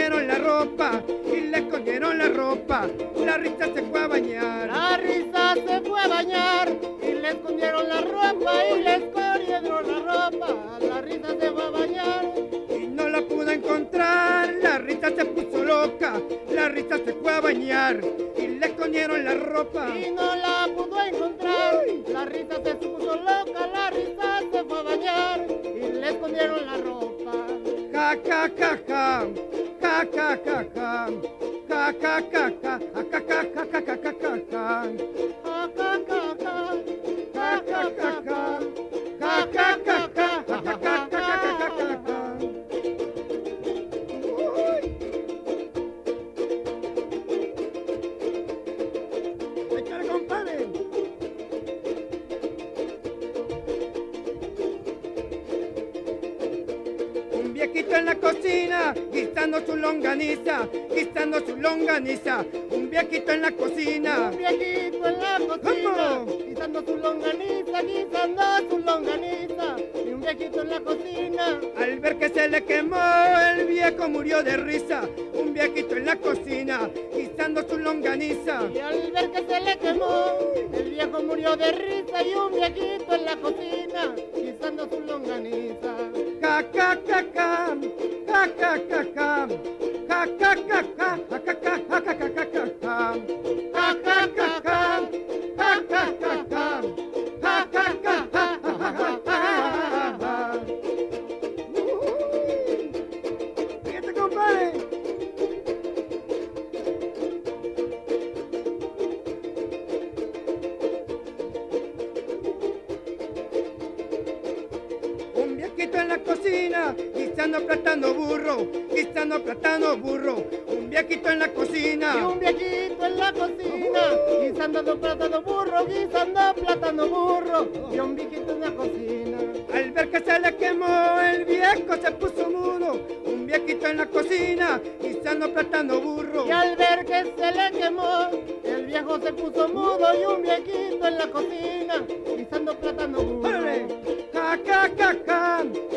escondieron la ropa y le escondieron la ropa. La Rita se fue a bañar. La Rita se fue a bañar y le escondieron la ropa y le escondieron la ropa. La Rita se fue a bañar y no la pudo encontrar. La Rita se puso loca. La Rita se fue a bañar y le escondieron la ropa y no la pudo encontrar. La Rita se puso loca. La Rita se fue a bañar y le escondieron la ropa. Ja ja ja ja, ja ja ja ja, ja ja ja ja, ja ja ja ja ja ja ja ja ja. Viejito en la cocina, guisando su longaniza, guisando su longaniza. Un viejito en la cocina. Un viejito en la cocina, guisando su longaniza, guisando su longaniza. Y un viejito en la cocina. Al ver que se le quemó, el viejo murió de risa. Un viejito en la cocina, guisando su longaniza. Y al ver que se le quemó, el viejo murió de risa. Y un viejito en la cocina, guisando su longaniza. Ja ja ja ja, ja ja ja ja, ja ja ja ja, ja ja ja ja ja ja ja ja, ja ja ja ja, ja ja ja ja, ja ja ja ja ja ja. Fíjate, compadre. Un viejito en la cocina, guisando plátano burro, guisando plátano burro. Un viejito en la cocina. Y un viejito en la cocina, guisando plátano burro, guisando plátano burro. Y un viejito en la cocina. Al ver que se le quemó, el viejo se puso mudo. Un viejito en la cocina, guisando plátano burro. Y al ver que se le quemó, el viejo se puso mudo. Y un viejito en la cocina, guisando plátano burro. ¡Órale! ¡Ja, ja, ja, ja!